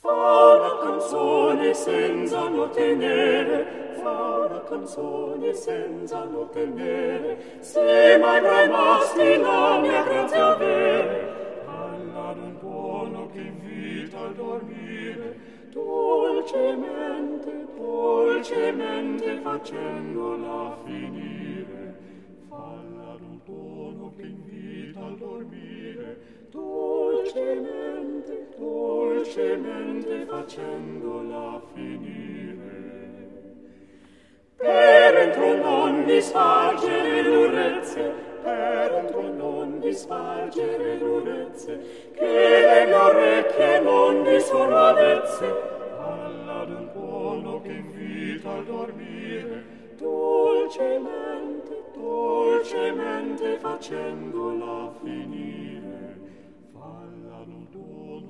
Fa la canzone senza note nere, fa la canzone senza note nere, se mai avrai masti la mia grazia avere, alla d'un tuono che invita al dormire, dolcemente, dolcemente facendola finire. Falla d'un tono che invita al dormire, dolcemente, dolcemente facendola finire. Per entro non disfalgere l'urezze, per entro non disfalgere l'urezze, che le mie orecchie non vi sono avezze, alla d'un tuono che invita al dormire, dolcemente, dolcemente facendola finire. Falla d'un tono